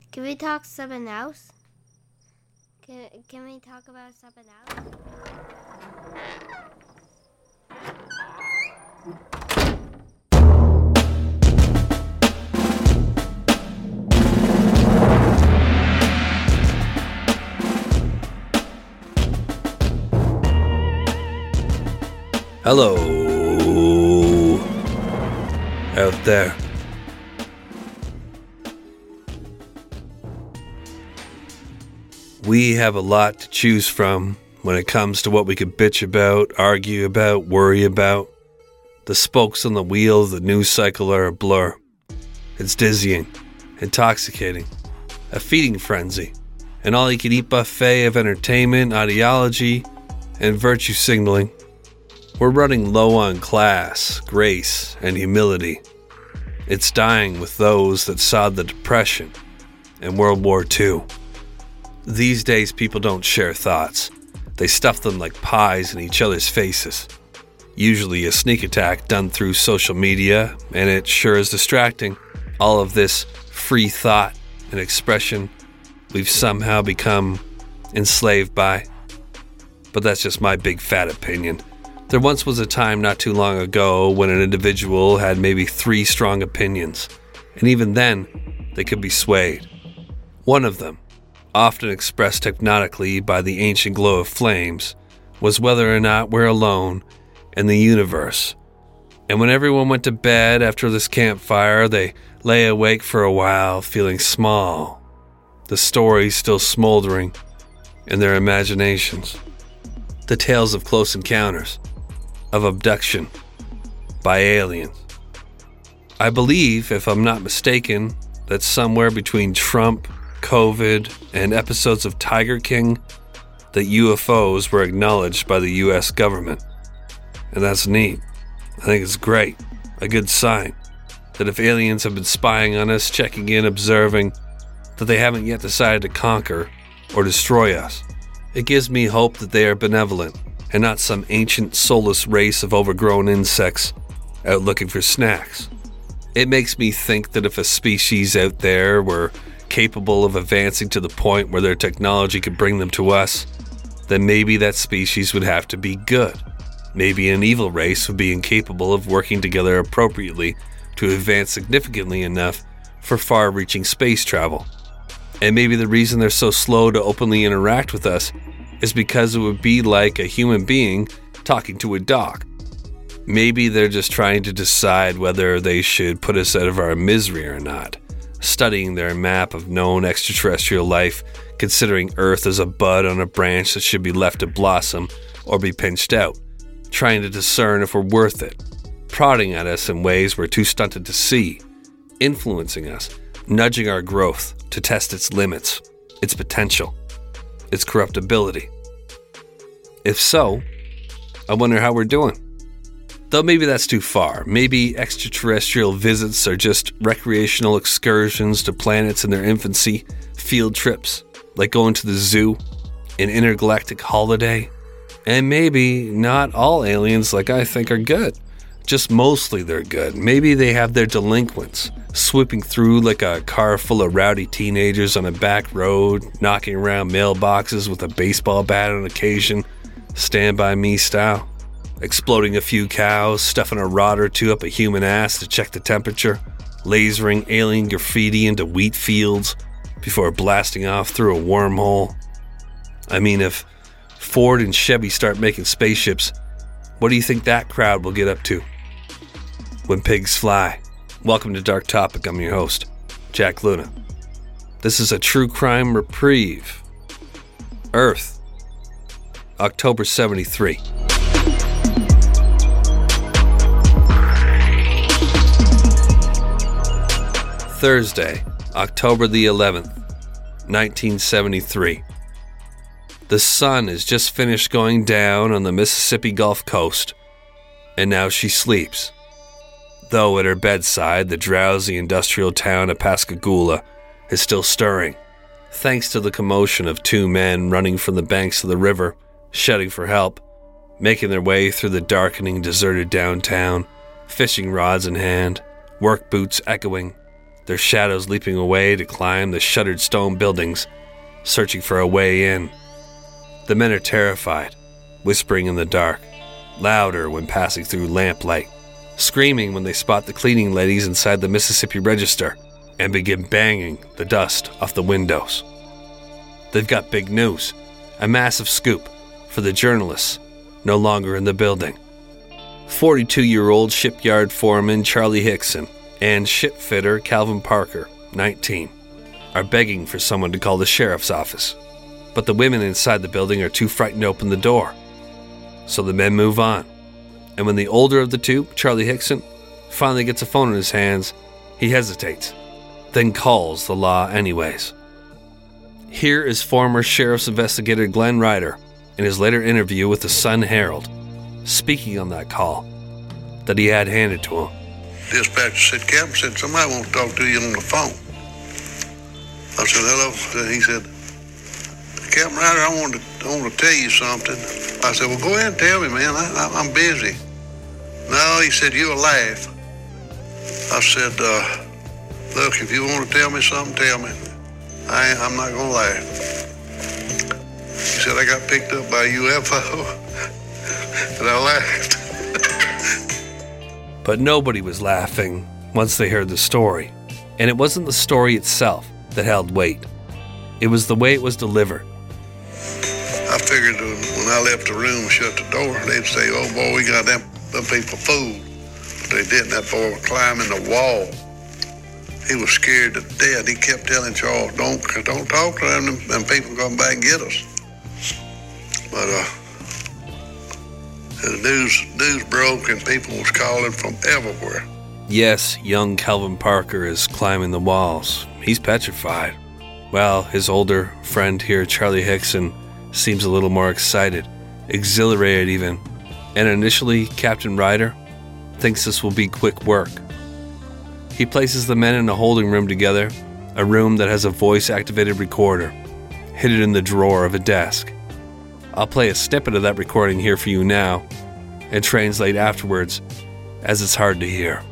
Can we talk something else? Can we talk about something else? Hello, out there. We have a lot to choose from when it comes to what we could bitch about, argue about, worry about. The spokes on the wheel of the news cycle are a blur. It's dizzying, intoxicating, a feeding frenzy, an all-you-can-eat buffet of entertainment, ideology, and virtue signaling. We're running low on class, grace, and humility. It's dying with those that saw the Depression and World War II. These days, people don't share thoughts. They stuff them like pies in each other's faces. Usually a sneak attack done through social media, and it sure is distracting. All of this free thought and expression we've somehow become enslaved by. But that's just my big fat opinion. There once was a time not too long ago when an individual had maybe 3 strong opinions, and even then, they could be swayed. One of them, often expressed hypnotically by the ancient glow of flames, was whether or not we're alone in the universe. And when everyone went to bed after this campfire, they lay awake for a while feeling small, the stories still smoldering in their imaginations. The tales of close encounters, of abduction by aliens. I believe, if I'm not mistaken, that somewhere between Trump, COVID, and episodes of Tiger King, that UFOs were acknowledged by the US government. And that's neat. I think it's great. A good sign that if aliens have been spying on us, checking in, observing, that they haven't yet decided to conquer or destroy us. It gives me hope that they are benevolent and not some ancient soulless race of overgrown insects out looking for snacks. It makes me think that if a species out there were capable of advancing to the point where their technology could bring them to us, then maybe that species would have to be good. Maybe an evil race would be incapable of working together appropriately to advance significantly enough for far-reaching space travel. And maybe the reason they're so slow to openly interact with us is because it would be like a human being talking to a dog. Maybe they're just trying to decide whether they should put us out of our misery or not, studying their map of known extraterrestrial life, considering Earth as a bud on a branch that should be left to blossom or be pinched out, trying to discern if we're worth it, prodding at us in ways we're too stunted to see, influencing us, nudging our growth to test its limits, its potential, its corruptibility. If so, I wonder how we're doing. Though maybe that's too far. Maybe extraterrestrial visits are just recreational excursions to planets in their infancy, field trips, like going to the zoo, an intergalactic holiday. And maybe not all aliens, like I think, are good. Just mostly they're good. Maybe they have their delinquents, swooping through like a car full of rowdy teenagers on a back road, knocking around mailboxes with a baseball bat on occasion, Stand By Me style. Exploding a few cows, stuffing a rod or two up a human ass to check the temperature, lasering alien graffiti into wheat fields before blasting off through a wormhole. I mean, if Ford and Chevy start making spaceships, what do you think that crowd will get up to? When pigs fly. Welcome to Dark Topic. I'm your host, Jack Luna. This is a true crime reprieve. Earth, October 73. Thursday, October the 11th, 1973. The sun has just finished going down on the Mississippi Gulf Coast, and now she sleeps. Though at her bedside, the drowsy industrial town of Pascagoula is still stirring, thanks to the commotion of 2 men running from the banks of the river, shouting for help, making their way through the darkening, deserted downtown, fishing rods in hand, work boots echoing, their shadows leaping away to climb the shuttered stone buildings, searching for a way in. The men are terrified, whispering in the dark, louder when passing through lamplight, screaming when they spot the cleaning ladies inside the Mississippi Register and begin banging the dust off the windows. They've got big news, a massive scoop for the journalists no longer in the building. 42-year-old shipyard foreman Charlie Hickson and shipfitter Calvin Parker, 19, are begging for someone to call the sheriff's office, but the women inside the building are too frightened to open the door. So the men move on, and when the older of the two, Charlie Hickson, finally gets a phone in his hands, he hesitates, then calls the law anyways. Here is former sheriff's investigator Glenn Ryder in his later interview with the Sun-Herald, speaking on that call that he had handed to him. Dispatcher said, Captain said, somebody wants to talk to you on the phone. I said, hello. He said, Captain Ryder, I want to tell you something. I said, well, go ahead and tell me, man. I'm busy. No, he said, you'll laugh. I said, look, if you want to tell me something, tell me. I'm not going to laugh. He said, I got picked up by a UFO. And I laughed. But nobody was laughing once they heard the story. And it wasn't the story itself that held weight. It was the way it was delivered. I figured when I left the room and shut the door, they'd say, oh boy, we got them people fooled. But they didn't. That boy was climbing the wall. He was scared to death. He kept telling Charles, don't talk to them, and people come back and get us. But the news broke and people was calling from everywhere. Yes, young Calvin Parker is climbing the walls. He's petrified. Well, his older friend here, Charlie Hickson, seems a little more excited, exhilarated even. And initially, Captain Ryder thinks this will be quick work. He places the men in a holding room together, a room that has a voice-activated recorder, hidden in the drawer of a desk. I'll play a snippet of that recording here for you now, and translate afterwards, as it's hard to hear.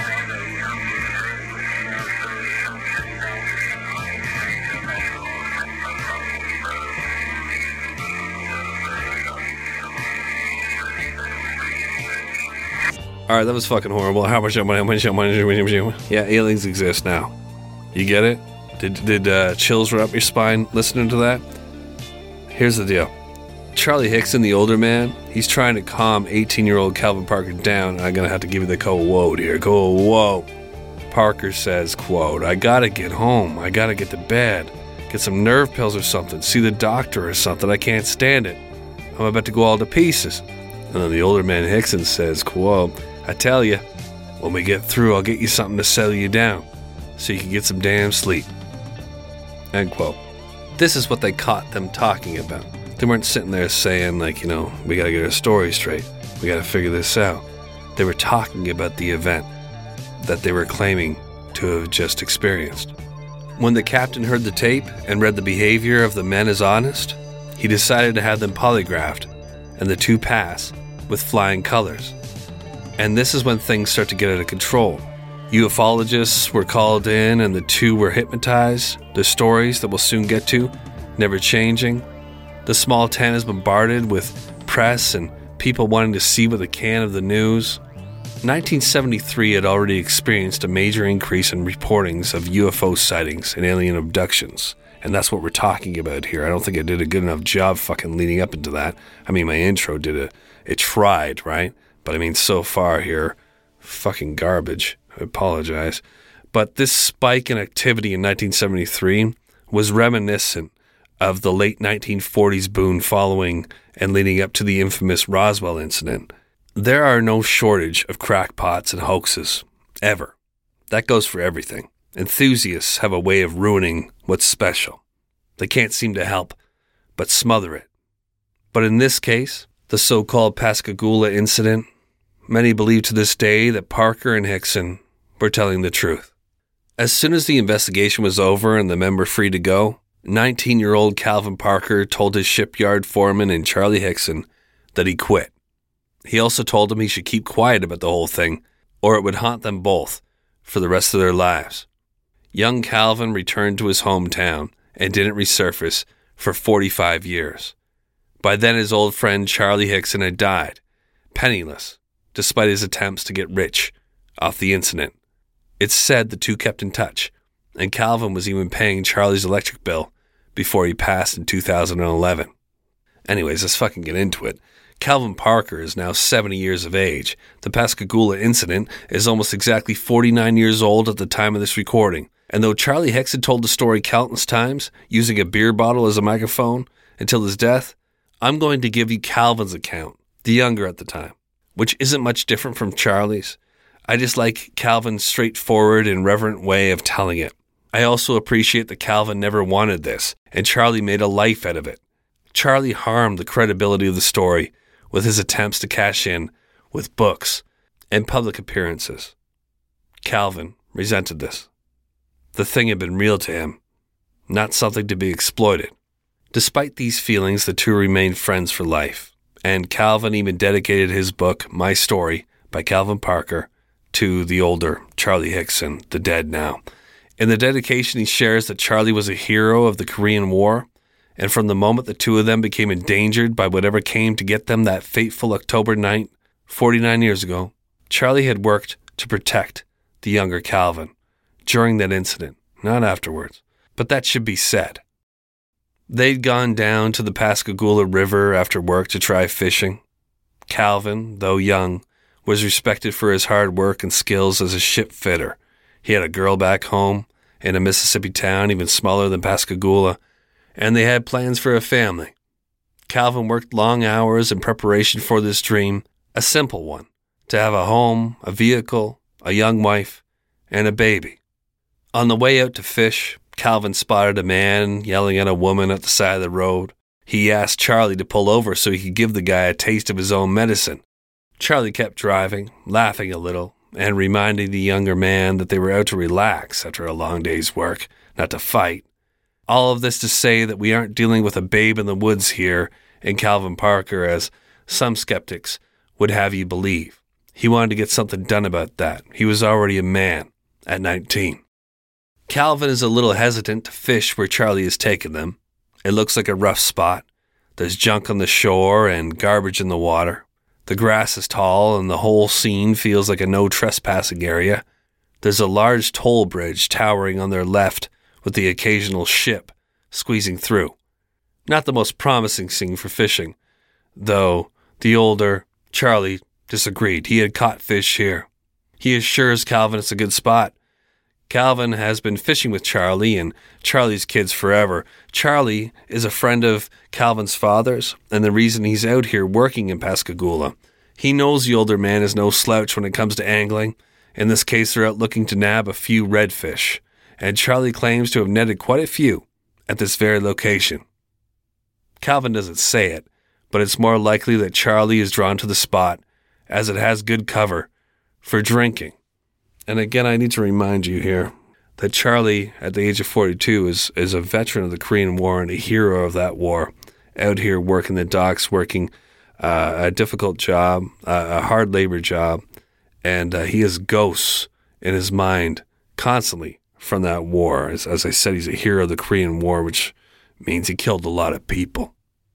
Alright, that was fucking horrible. How much? Yeah, aliens exist now. You get it? Did chills run up your spine listening to that? Here's the deal. Charlie Hickson, the older man, he's trying to calm 18-year-old Calvin Parker down, and I'm going to have to give you the quote here. Quote. Parker says, quote, I gotta get home. I gotta get to bed. Get some nerve pills or something. See the doctor or something. I can't stand it. I'm about to go all to pieces. And then the older man, Hickson, says, quote, I tell you, when we get through, I'll get you something to settle you down so you can get some damn sleep. End quote. This is what they caught them talking about. They weren't sitting there saying, like, we gotta get our story straight. We gotta figure this out. They were talking about the event that they were claiming to have just experienced. When the captain heard the tape and read the behavior of the men as honest, he decided to have them polygraphed and the two pass with flying colors. And this is when things start to get out of control. Ufologists were called in and the two were hypnotized. Their stories that we'll soon get to, never changing. The small town is bombarded with press and people wanting to see what they can of the news. 1973 had already experienced a major increase in reportings of UFO sightings and alien abductions. And that's what we're talking about here. I don't think I did a good enough job fucking leading up into that. I mean, my intro it tried, right? But I mean, so far here, fucking garbage. I apologize. But this spike in activity in 1973 was reminiscent of the late 1940s boom following and leading up to the infamous Roswell incident. There are no shortage of crackpots and hoaxes, ever. That goes for everything. Enthusiasts have a way of ruining what's special. They can't seem to help but smother it. But in this case, the so-called Pascagoula incident, many believe to this day that Parker and Hickson were telling the truth. As soon as the investigation was over and the men were free to go, 19-year-old Calvin Parker told his shipyard foreman and Charlie Hickson that he quit. He also told him he should keep quiet about the whole thing, or it would haunt them both for the rest of their lives. young Calvin returned to his hometown and didn't resurface for 45 years. By then, his old friend Charlie Hickson had died, penniless, despite his attempts to get rich off the incident. It's said the two kept in touch, and Calvin was even paying Charlie's electric bill before he passed in 2011. Anyways, let's fucking get into it. Calvin Parker is now 70 years of age. The Pascagoula incident is almost exactly 49 years old at the time of this recording. And though Charlie Hickson told the story countless times, using a beer bottle as a microphone until his death, I'm going to give you Calvin's account, the younger at the time, which isn't much different from Charlie's. I just like Calvin's straightforward and reverent way of telling it. I also appreciate that Calvin never wanted this, and Charlie made a life out of it. Charlie harmed the credibility of the story with his attempts to cash in with books and public appearances. Calvin resented this. The thing had been real to him, not something to be exploited. Despite these feelings, the two remained friends for life, and Calvin even dedicated his book, My Story, by Calvin Parker, to the older Charlie Hickson, the dead now. In the dedication, he shares that Charlie was a hero of the Korean War, and from the moment the two of them became endangered by whatever came to get them that fateful October night, 49 years ago, Charlie had worked to protect the younger Calvin during that incident, not afterwards. But that should be said. They'd gone down to the Pascagoula River after work to try fishing. Calvin, though young, was respected for his hard work and skills as a ship fitter. He had a girl back home in a Mississippi town even smaller than Pascagoula, and they had plans for a family. Calvin worked long hours in preparation for this dream, a simple one, to have a home, a vehicle, a young wife, and a baby. On the way out to fish, Calvin spotted a man yelling at a woman at the side of the road. He asked Charlie to pull over so he could give the guy a taste of his own medicine. Charlie kept driving, laughing a little, and reminding the younger man that they were out to relax after a long day's work, not to fight. All of this to say that we aren't dealing with a babe in the woods here in Calvin Parker, as some skeptics would have you believe. He wanted to get something done about that. He was already a man at 19. Calvin is a little hesitant to fish where Charlie has taken them. It looks like a rough spot. There's junk on the shore and garbage in the water. The grass is tall and the whole scene feels like a no trespassing area. There's a large toll bridge towering on their left with the occasional ship squeezing through. Not the most promising scene for fishing, though the older Charlie disagreed. He had caught fish here. He assures Calvin it's a good spot. Calvin has been fishing with Charlie and Charlie's kids forever. Charlie is a friend of Calvin's father's and the reason he's out here working in Pascagoula. He knows the older man is no slouch when it comes to angling. In this case, they're out looking to nab a few redfish, and Charlie claims to have netted quite a few at this very location. Calvin doesn't say it, but it's more likely that Charlie is drawn to the spot as it has good cover for drinking. And again, I need to remind you here that Charlie, at the age of 42, is a veteran of the Korean War and a hero of that war, out here working the docks, working a difficult job, a hard labor job, and he has ghosts in his mind constantly from that war. As I said, he's a hero of the Korean War, which means he killed a lot of people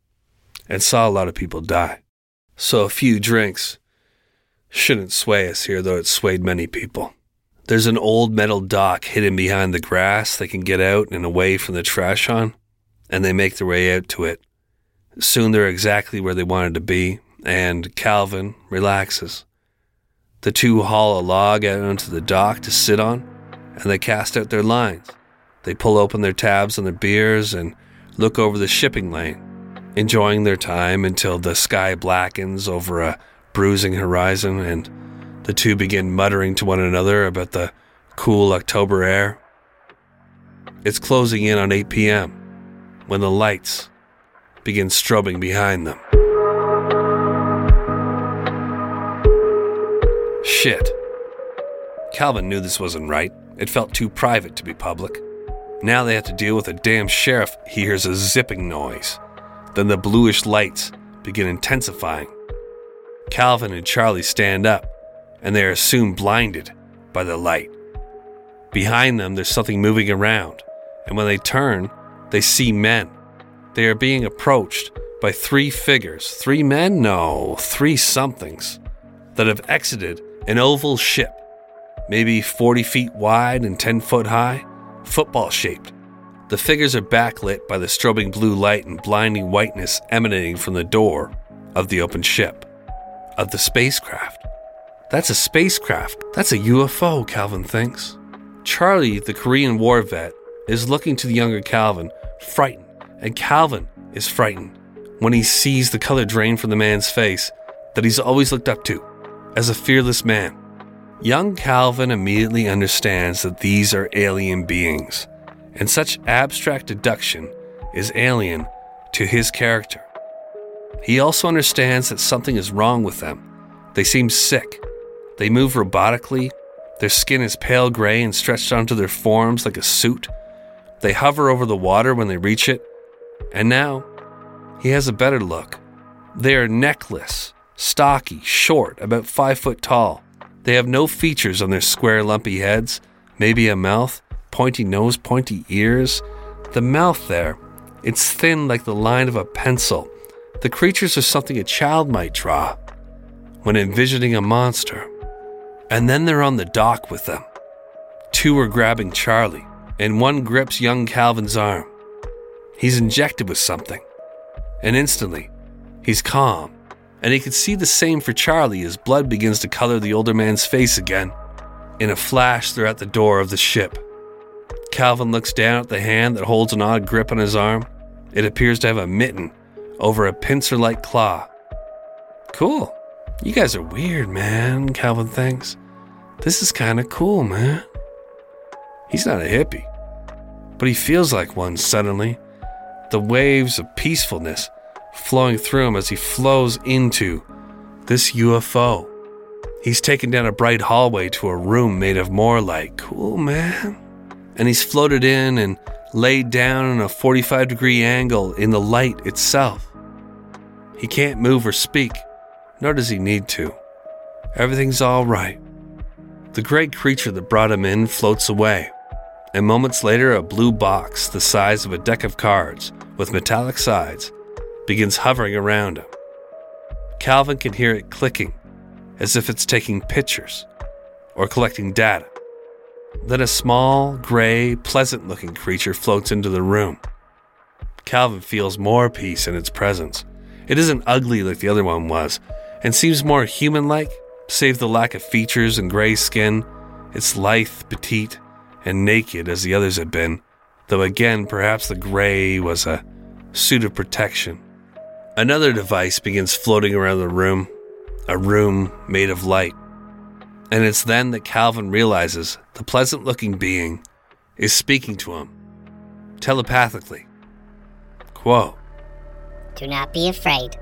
and saw a lot of people die. So a few drinks shouldn't sway us here, though it swayed many people. There's an old metal dock hidden behind the grass they can get out and away from the trash on, and they make their way out to it. Soon they're exactly where they wanted to be, and Calvin relaxes. The two haul a log out onto the dock to sit on, and they cast out their lines. They pull open their tabs on their beers and look over the shipping lane, enjoying their time until the sky blackens over a bruising horizon and the two begin muttering to one another about the cool October air. It's closing in on 8 p.m. when the lights begin strobing behind them. Shit. Calvin knew this wasn't right. It felt too private to be public. Now they have to deal with a damn sheriff. He hears a zipping noise. Then the bluish lights begin intensifying. Calvin and Charlie stand up, and they are soon blinded by the light. Behind them, there's something moving around, and when they turn, they see men. They are being approached by 3 figures. 3 men? No, 3 somethings that have exited an oval ship, maybe 40 feet wide and 10 foot high, football-shaped. The figures are backlit by the strobing blue light and blinding whiteness emanating from the door of the open ship, of the spacecraft. That's a spacecraft. That's a UFO, Calvin thinks. Charlie, the Korean war vet, is looking to the younger Calvin, frightened, and Calvin is frightened when he sees the color drain from the man's face that he's always looked up to as a fearless man. Young Calvin immediately understands that these are alien beings, and such abstract deduction is alien to his character. He also understands that something is wrong with them. They seem sick. They move robotically. Their skin is pale gray and stretched onto their forms like a suit. They hover over the water when they reach it. And now, he has a better look. They are neckless, stocky, short, about 5 foot tall. They have no features on their square, lumpy heads. Maybe a mouth, pointy nose, pointy ears. The mouth there, it's thin like the line of a pencil. The creatures are something a child might draw when envisioning a monster. And then they're on the dock with them. 2 are grabbing Charlie, and 1 grips young Calvin's arm. He's injected with something, and instantly, he's calm, and he can see the same for Charlie as blood begins to color the older man's face again. In a flash, they're at the door of the ship. Calvin looks down at the hand that holds an odd grip on his arm. It appears to have a mitten over a pincer-like claw. Cool. You guys are weird, man, Calvin thinks. This is kind of cool, man. He's not a hippie, but he feels like one suddenly. The waves of peacefulness flowing through him as he flows into this UFO. He's taken down a bright hallway to a room made of more light. Cool, man. And he's floated in and laid down in a 45-degree angle in the light itself. He can't move or speak, nor does he need to. Everything's all right. The great creature that brought him in floats away, and moments later a blue box the size of a deck of cards with metallic sides begins hovering around him. Calvin can hear it clicking, as if it's taking pictures or collecting data. Then a small, gray, pleasant-looking creature floats into the room. Calvin feels more peace in its presence. It isn't ugly like the other one was, and seems more human-like, save the lack of features and gray skin. It's lithe, petite, and naked as the others had been, though again perhaps the gray was a suit of protection. Another device begins floating around the room, a room made of light. And it's then that Calvin realizes the pleasant-looking being is speaking to him, telepathically. Quote, "Do not be afraid.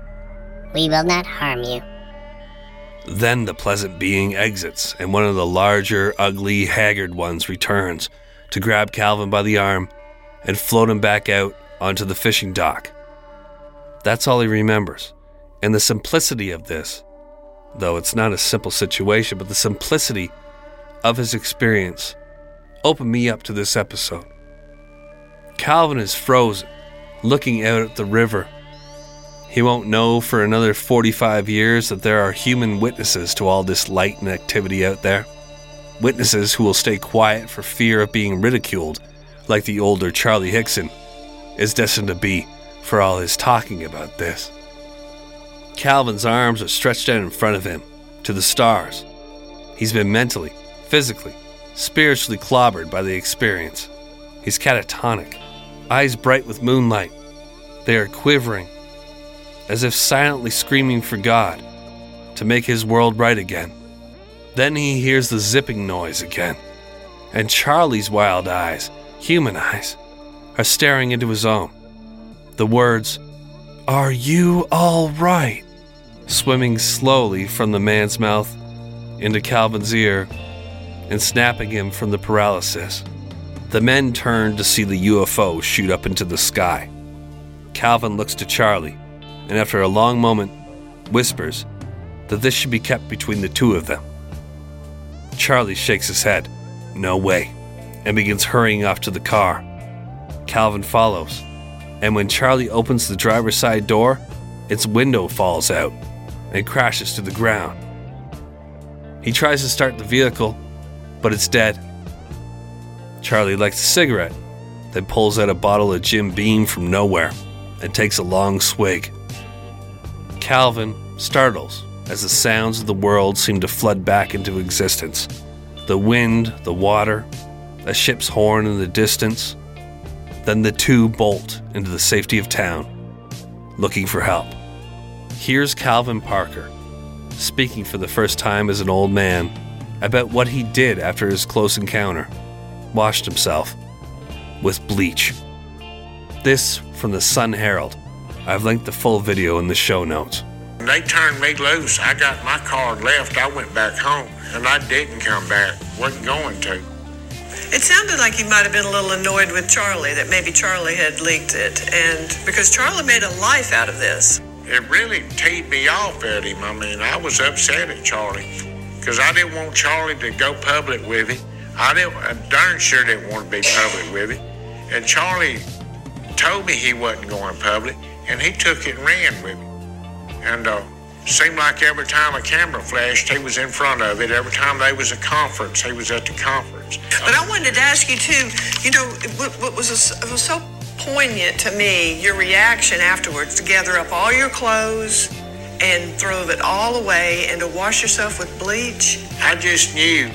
We will not harm you." Then the pleasant being exits, and one of the larger, ugly, haggard ones returns to grab Calvin by the arm and float him back out onto the fishing dock. That's all he remembers. And the simplicity of this, though it's not a simple situation, but the simplicity of his experience opened me up to this episode. Calvin is frozen, looking out at the river. He won't know for another 45 years that there are human witnesses to all this light and activity out there. Witnesses who will stay quiet for fear of being ridiculed, like the older Charlie Hickson is destined to be for all his talking about this. Calvin's arms are stretched out in front of him, to the stars. He's been mentally, physically, spiritually clobbered by the experience. He's catatonic, eyes bright with moonlight. They are quivering, as if silently screaming for God to make his world right again. Then he hears the zipping noise again, and Charlie's wild eyes, human eyes, are staring into his own. The words, "Are you all right?" swimming slowly from the man's mouth into Calvin's ear and snapping him from the paralysis. The men turn to see the UFO shoot up into the sky. Calvin looks to Charlie, and after a long moment, whispers that this should be kept between the two of them. Charlie shakes his head, no way, and begins hurrying off to the car. Calvin follows, and when Charlie opens the driver's side door, its window falls out and crashes to the ground. He tries to start the vehicle, but it's dead. Charlie lights a cigarette, then pulls out a bottle of Jim Beam from nowhere and takes a long swig. Calvin startles as the sounds of the world seem to flood back into existence. The wind, the water, a ship's horn in the distance. Then the two bolt into the safety of town, looking for help. Here's Calvin Parker, speaking for the first time as an old man about what he did after his close encounter. Washed himself with bleach. This from the Sun Herald. I've linked the full video in the show notes. When they turned me loose, I got my car and left. I went back home, and I didn't come back. Wasn't going to. It sounded like he might have been a little annoyed with Charlie, that maybe Charlie had leaked it, and because Charlie made a life out of this. It really teed me off at him. I mean, I was upset at Charlie because I didn't want Charlie to go public with him. I darn sure didn't want to be public with him. And Charlie told me he wasn't going public, and he took it and ran with me. And seemed like every time a camera flashed, he was in front of it. Every time there was a conference, he was at the conference. But I wanted to ask you, too, you know, what was so poignant to me, your reaction afterwards to gather up all your clothes and throw it all away and to wash yourself with bleach. I just knew.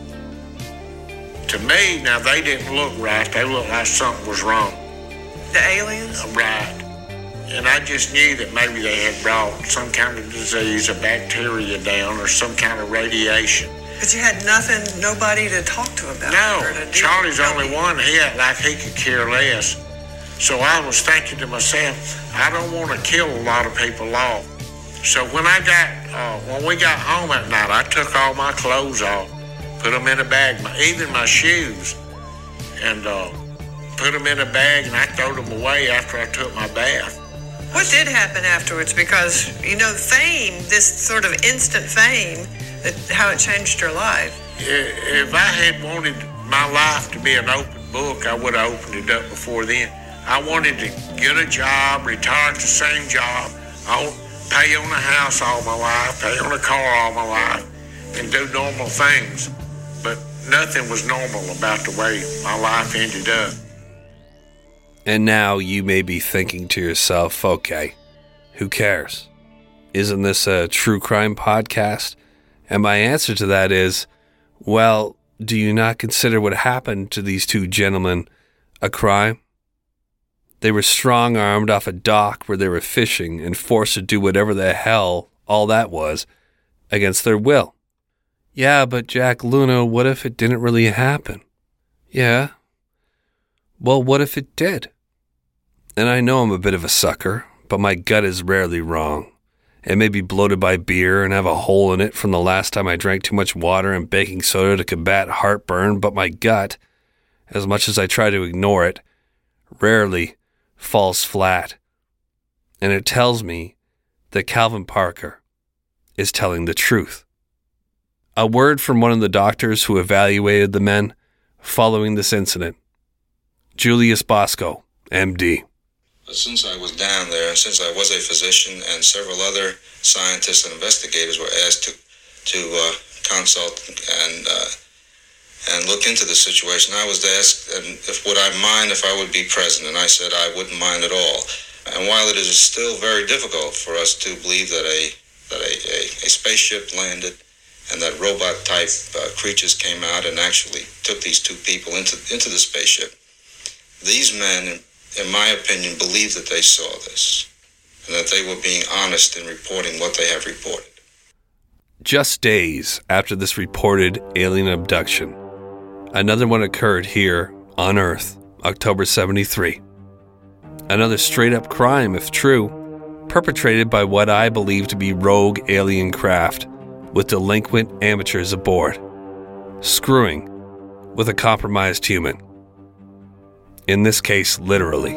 To me, now, they didn't look right. They looked like something was wrong. The aliens? Right. And I just knew that maybe they had brought some kind of disease, a bacteria down, or some kind of radiation. But you had nobody to talk to about it. No, Charlie's the only one. He acted like he could care less. So I was thinking to myself, I don't want to kill a lot of people off. So when we got home at night, I took all my clothes off, put them in a bag, even my shoes, and put them in a bag, and I threw them away after I took my bath. What did happen afterwards? Because, you know, fame, this sort of instant fame, how it changed your life. If I had wanted my life to be an open book, I would have opened it up before then. I wanted to get a job, retire at the same job, pay on a house all my life, pay on a car all my life, and do normal things. But nothing was normal about the way my life ended up. And now you may be thinking to yourself, okay, who cares? Isn't this a true crime podcast? And my answer to that is, well, do you not consider what happened to these two gentlemen a crime? They were strong-armed off a dock where they were fishing and forced to do whatever the hell all that was against their will. Yeah, but Jack Luna, what if it didn't really happen? Yeah. Well, what if it did? And I know I'm a bit of a sucker, but my gut is rarely wrong. It may be bloated by beer and have a hole in it from the last time I drank too much water and baking soda to combat heartburn, but my gut, as much as I try to ignore it, rarely falls flat. And it tells me that Calvin Parker is telling the truth. A word from one of the doctors who evaluated the men following this incident. Julius Bosco, MD. Since I was down there, and since I was a physician and several other scientists and investigators were asked to consult and look into the situation, I was asked would I mind if I would be present, and I said I wouldn't mind at all. And while it is still very difficult for us to believe that a spaceship landed and that robot-type creatures came out and actually took these two people into the spaceship, these men, in my opinion, believe that they saw this and that they were being honest in reporting what they have reported. Just days after this reported alien abduction, another one occurred here on Earth, October 73. Another straight-up crime, if true, perpetrated by what I believe to be rogue alien craft with delinquent amateurs aboard, screwing with a compromised human. In this case, literally.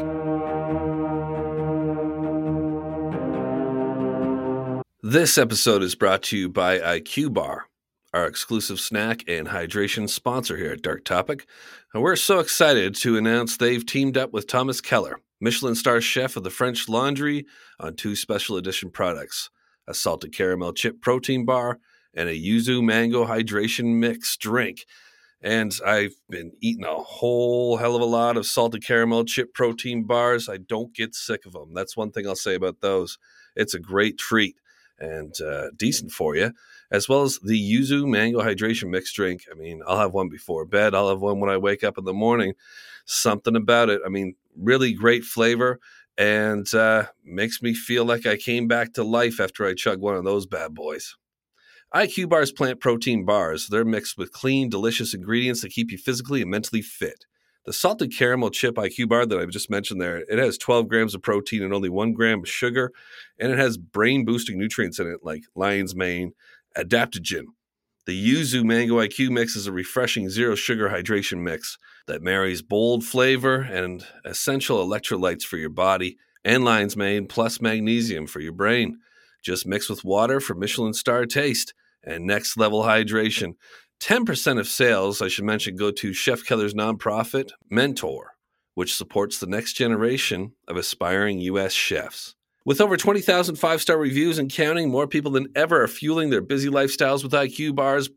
This episode is brought to you by IQ Bar, our exclusive snack and hydration sponsor here at Dark Topic. And we're so excited to announce they've teamed up with Thomas Keller, Michelin star chef of the French Laundry, on 2 special edition products, a salted caramel chip protein bar and a yuzu mango hydration mix drink. And I've been eating a whole hell of a lot of salted caramel chip protein bars. I don't get sick of them. That's one thing I'll say about those. It's a great treat and decent for you, as well as the yuzu mango hydration mix drink. I mean, I'll have one before bed. I'll have one when I wake up in the morning. Something about it. I mean, really great flavor and makes me feel like I came back to life after I chug one of those bad boys. IQ Bar's plant protein bars. They're mixed with clean, delicious ingredients that keep you physically and mentally fit. The salted caramel chip IQ bar that I just mentioned there, it has 12 grams of protein and only 1 gram of sugar, and it has brain-boosting nutrients in it like lion's mane, adaptogen. The Yuzu Mango IQ mix is a refreshing zero-sugar hydration mix that marries bold flavor and essential electrolytes for your body, and lion's mane plus magnesium for your brain. Just mix with water for Michelin star taste and next level hydration. 10% of sales, I should mention, go to Chef Keller's nonprofit, Mentor, which supports the next generation of aspiring U.S. chefs. With over 20,000 5-star reviews and counting, more people than ever are fueling their busy lifestyles with IQ bars,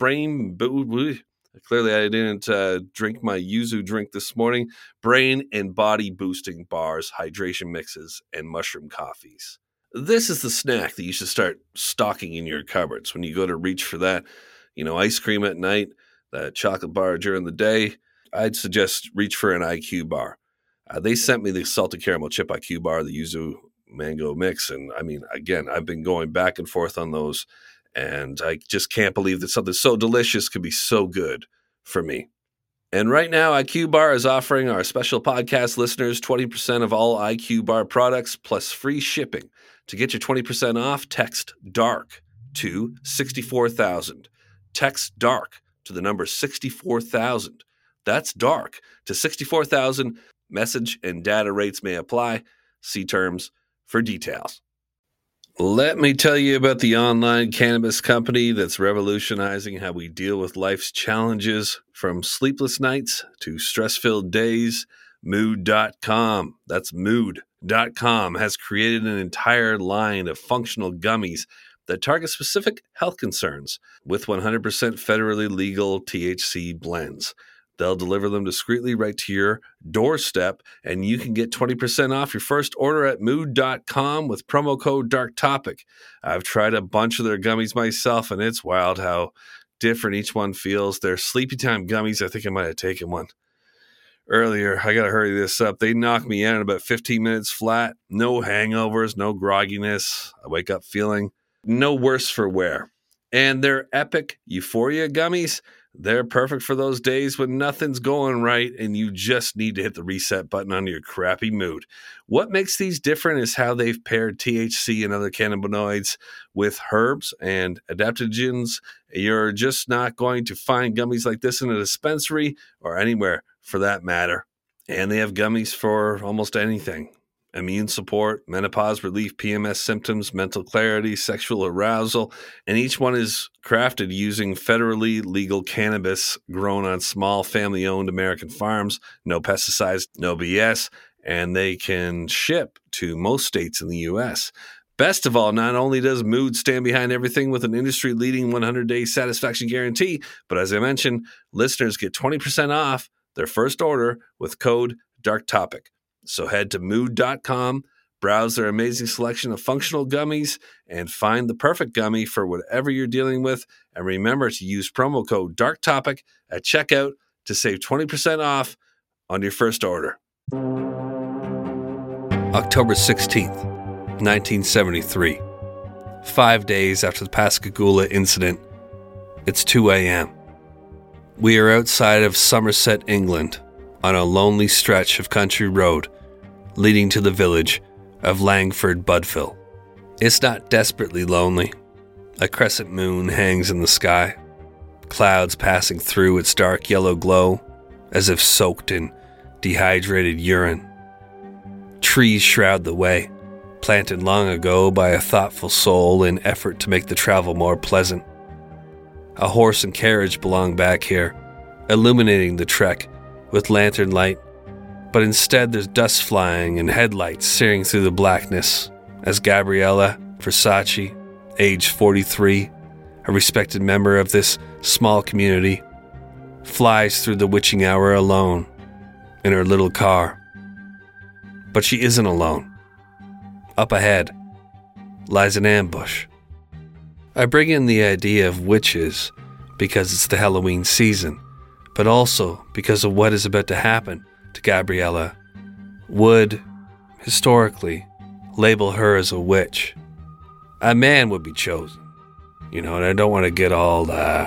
Clearly, I didn't drink my yuzu drink this morning. Brain and body boosting bars, hydration mixes, and mushroom coffees. This is the snack that you should start stocking in your cupboards when you go to reach for that, ice cream at night, that chocolate bar during the day. I'd suggest reach for an IQ bar. They sent me the salted caramel chip IQ bar, the yuzu mango mix. And I mean, again, I've been going back and forth on those, and I just can't believe that something so delicious could be so good for me. And right now, IQ Bar is offering our special podcast listeners 20% of all IQ Bar products plus free shipping. To get your 20% off, text DARK to 64,000. Text DARK to the number 64,000. That's DARK to 64,000. Message and data rates may apply. See terms for details. Let me tell you about the online cannabis company that's revolutionizing how we deal with life's challenges, from sleepless nights to stress-filled days. Mood.com, that's Mood.com, has created an entire line of functional gummies that target specific health concerns with 100% federally legal THC blends. They'll deliver them discreetly right to your doorstep, and you can get 20% off your first order at Mood.com with promo code DARKTOPIC. I've tried a bunch of their gummies myself, and it's wild how different each one feels. Their Sleepy Time gummies, I think I might have taken one earlier. I got to hurry this up. They knock me out in about 15 minutes flat. No hangovers, no grogginess. I wake up feeling no worse for wear. And their Epic Euphoria gummies, they're perfect for those days when nothing's going right and you just need to hit the reset button on your crappy mood. What makes these different is how they've paired THC and other cannabinoids with herbs and adaptogens. You're just not going to find gummies like this in a dispensary or anywhere for that matter. And they have gummies for almost anything. Immune support, menopause relief, PMS symptoms, mental clarity, sexual arousal, and each one is crafted using federally legal cannabis grown on small family-owned American farms, no pesticides, no BS, and they can ship to most states in the U.S. Best of all, not only does Mood stand behind everything with an industry-leading 100-day satisfaction guarantee, but as I mentioned, listeners get 20% off their first order with code DARKTOPIC. So head to Mood.com, browse their amazing selection of functional gummies, and find the perfect gummy for whatever you're dealing with. And remember to use promo code DARKTOPIC at checkout to save 20% off on your first order. October 16th, 1973. 5 days after the Pascagoula incident, it's 2 a.m. We are outside of Somerset, England, on a lonely stretch of country road leading to the village of Langford Budville. It's not desperately lonely. A crescent moon hangs in the sky, clouds passing through its dark yellow glow as if soaked in dehydrated urine. Trees shroud the way, planted long ago by a thoughtful soul in effort to make the travel more pleasant. A horse and carriage belong back here, illuminating the trek with lantern light, but instead there's dust flying and headlights searing through the blackness as Gabriella Versace, age 43, a respected member of this small community, flies through the witching hour alone in her little car. But she isn't alone. Up ahead lies an ambush. I bring in the idea of witches because it's the Halloween season, but also because of what is about to happen to Gabriella would, historically, label her as a witch. A man would be chosen, and I don't want to get all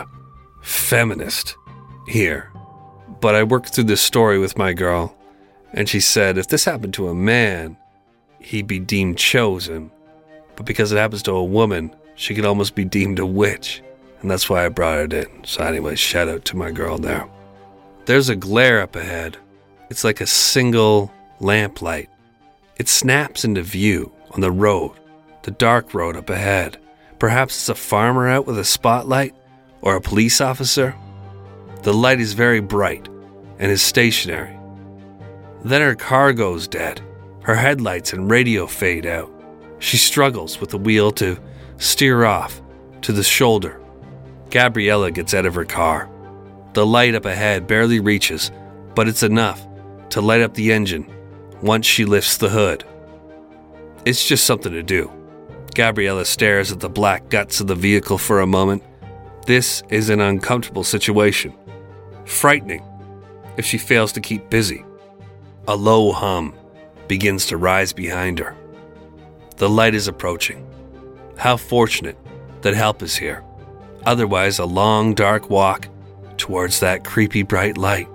feminist here, but I worked through this story with my girl, and she said if this happened to a man, he'd be deemed chosen, but because it happens to a woman, she could almost be deemed a witch, and that's why I brought it in. So anyway, shout out to my girl there. There's a glare up ahead. It's like a single lamplight. It snaps into view on the road, the dark road up ahead. Perhaps it's a farmer out with a spotlight, or a police officer. The light is very bright and is stationary. Then her car goes dead. Her headlights and radio fade out. She struggles with the wheel to steer off to the shoulder. Gabriella gets out of her car. The light up ahead barely reaches, but it's enough to light up the engine once she lifts the hood. It's just something to do. Gabriella stares at the black guts of the vehicle for a moment. This is an uncomfortable situation. Frightening if she fails to keep busy. A low hum begins to rise behind her. The light is approaching. How fortunate that help is here. Otherwise, a long, dark walk towards that creepy bright light.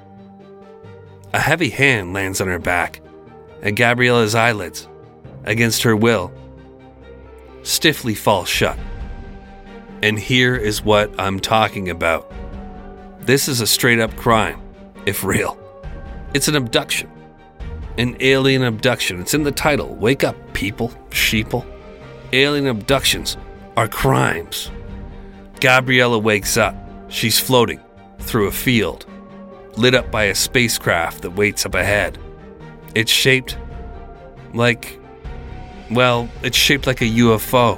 A heavy hand lands on her back, and Gabriella's eyelids, against her will, stiffly fall shut. And here is what I'm talking about. This is a straight-up crime, if real. It's an abduction. An alien abduction. It's in the title. Wake up, people, sheeple. Alien abductions are crimes. Gabriella wakes up. She's floating through a field, lit up by a spacecraft that waits up ahead. It's shaped like a UFO.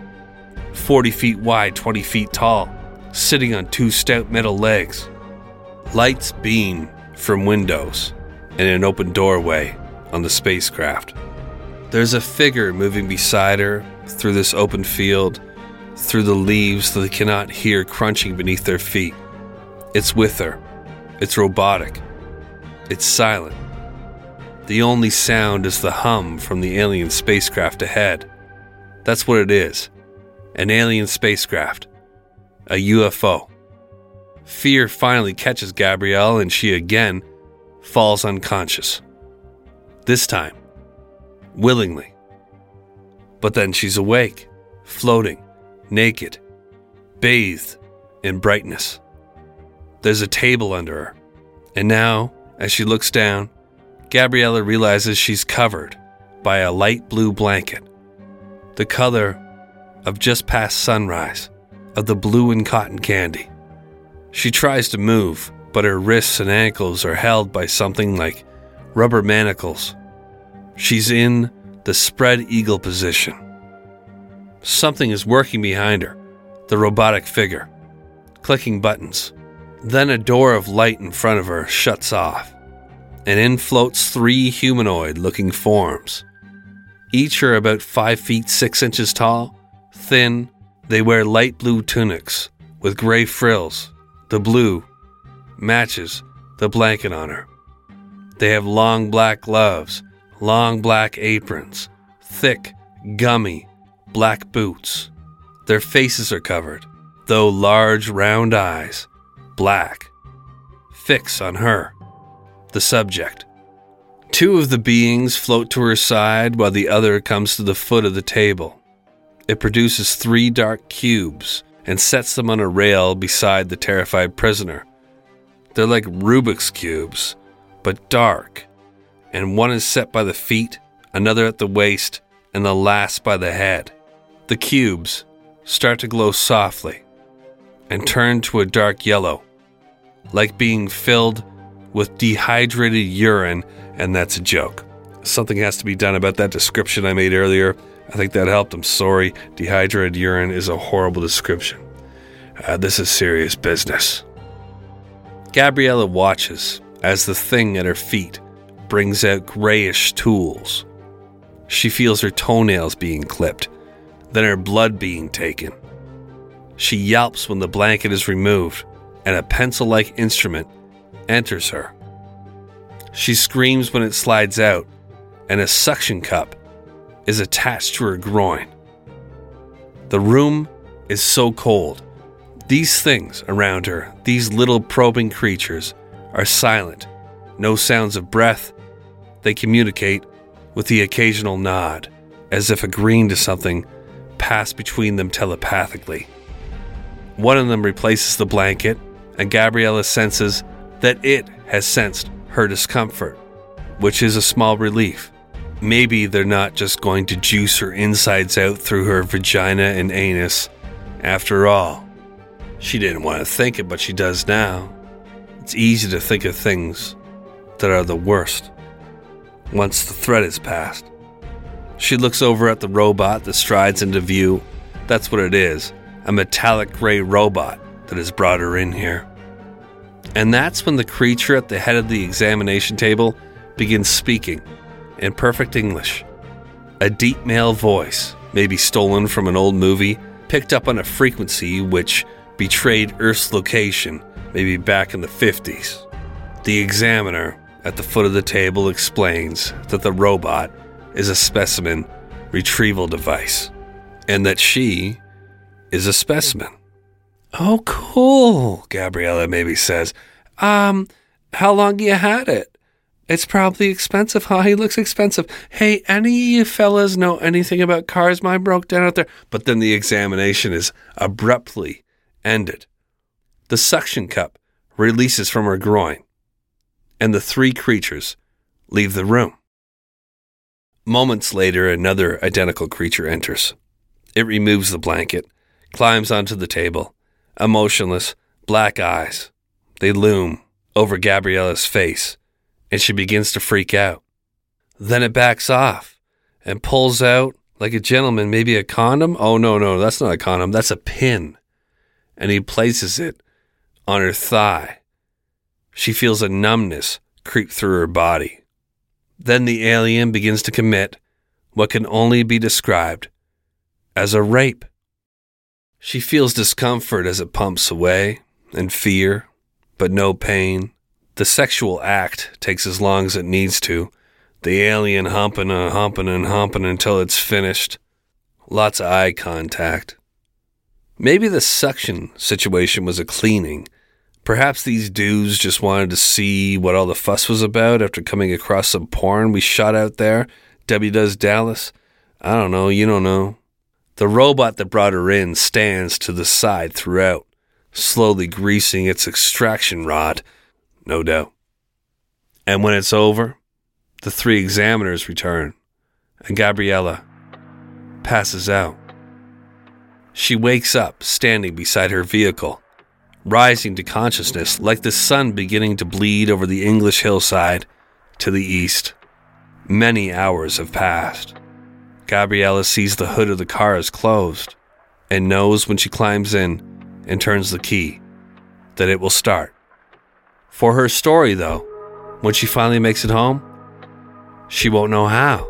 40 feet wide, 20 feet tall, sitting on two stout metal legs. Lights beam from windows and an open doorway on the spacecraft. There's a figure moving beside her through this open field, through the leaves that they cannot hear crunching beneath their feet. It's with her. It's robotic. It's silent. The only sound is the hum from the alien spacecraft ahead. That's what it is. An alien spacecraft. A UFO. Fear finally catches Gabrielle and she again falls unconscious. This time, willingly. But then she's awake, floating, naked, bathed in brightness. There's a table under her, and now, as she looks down, Gabriella realizes she's covered by a light blue blanket, the color of just past sunrise, of the blue and cotton candy. She tries to move, but her wrists and ankles are held by something like rubber manacles. She's in the spread eagle position. Something is working behind her, the robotic figure, clicking buttons. Then a door of light in front of her shuts off, and in floats 3 humanoid-looking forms. Each are about 5 feet 6 inches tall, thin. They wear light blue tunics with gray frills. The blue matches the blanket on her. They have long black gloves, long black aprons, thick, gummy, black boots. Their faces are covered, though large round eyes, black, fix on her, the subject. 2 of the beings float to her side while the other comes to the foot of the table. It produces 3 dark cubes and sets them on a rail beside the terrified prisoner. They're like Rubik's cubes, but dark, and one is set by the feet, another at the waist, and the last by the head. The cubes start to glow softly, and turn to a dark yellow, like being filled with dehydrated urine, and that's a joke. Something has to be done about that description I made earlier. I think that helped. I'm sorry. Dehydrated urine is a horrible description. This is serious business. Gabriella watches as the thing at her feet brings out grayish tools. She feels her toenails being clipped, then her blood being taken. She yelps when the blanket is removed and a pencil-like instrument enters her. She screams when it slides out and a suction cup is attached to her groin. The room is so cold. These things around her, these little probing creatures, are silent. No sounds of breath. They communicate with the occasional nod, as if agreeing to something passed between them telepathically. One of them replaces the blanket, and Gabriella senses that it has sensed her discomfort, which is a small relief. Maybe they're not just going to juice her insides out through her vagina and anus. After all, she didn't want to think it, but she does now. It's easy to think of things that are the worst once the threat is passed. She looks over at the robot that strides into view. That's what it is, a metallic gray robot that has brought her in here. And that's when the creature at the head of the examination table begins speaking in perfect English. A deep male voice, maybe stolen from an old movie, picked up on a frequency which betrayed Earth's location, maybe back in the 50s. The examiner at the foot of the table explains that the robot is a specimen retrieval device, and that she is a specimen. Oh, cool, Gabriella maybe says. How long you had it? It's probably expensive, huh? He looks expensive. Hey, any of you fellas know anything about cars? Mine broke down out there. But then the examination is abruptly ended. The suction cup releases from her groin, and the three creatures leave the room. Moments later, another identical creature enters. It removes the blanket, climbs onto the table, emotionless, black eyes. They loom over Gabriella's face, and she begins to freak out. Then it backs off and pulls out, like a gentleman, maybe a condom. Oh, no, that's not a condom. That's a pin. And he places it on her thigh. She feels a numbness creep through her body. Then the alien begins to commit what can only be described as a rape. She feels discomfort as it pumps away, and fear, but no pain. The sexual act takes as long as it needs to. The alien humping until it's finished. Lots of eye contact. Maybe the suction situation was a cleaning. Perhaps these dudes just wanted to see what all the fuss was about after coming across some porn we shot out there. Debbie Does Dallas. I don't know, you don't know. The robot that brought her in stands to the side throughout, slowly greasing its extraction rod. No doubt. And when it's over, the three examiners return, and Gabriella passes out. She wakes up standing beside her vehicle, rising to consciousness like the sun beginning to bleed over the English hillside to the east. Many hours have passed. Gabriella sees the hood of the car is closed and knows when she climbs in and turns the key that it will start. For her story, though, when she finally makes it home, she won't know how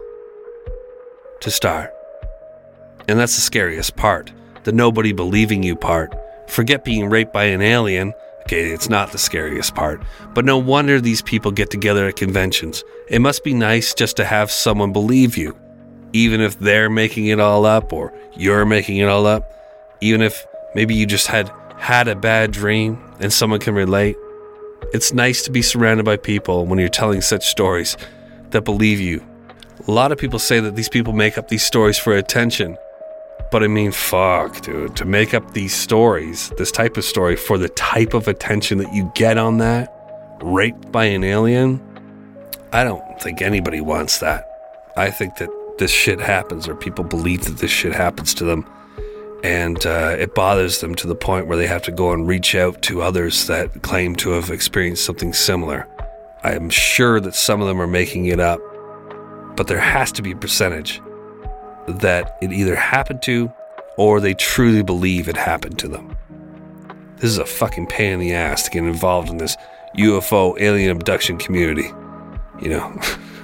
to start. And that's the scariest part, the nobody believing you part. Forget being raped by an alien. Okay, it's not the scariest part. But no wonder these people get together at conventions. It must be nice just to have someone believe you. Even if they're making it all up or you're making it all up. Even if maybe you just had a bad dream and someone can relate. It's nice to be surrounded by people when you're telling such stories that believe you. A lot of people say that these people make up these stories for attention. But I mean, fuck, dude. To make up these stories, this type of story, for the type of attention that you get on that, raped by an alien, I don't think anybody wants that. I think that this shit happens, or people believe that this shit happens to them. And it bothers them to the point where they have to go and reach out to others that claim to have experienced something similar. I'm sure that some of them are making it up, but there has to be a percentage that it either happened to or they truly believe it happened to them. This is a fucking pain in the ass to get involved in this UFO alien abduction community. You know,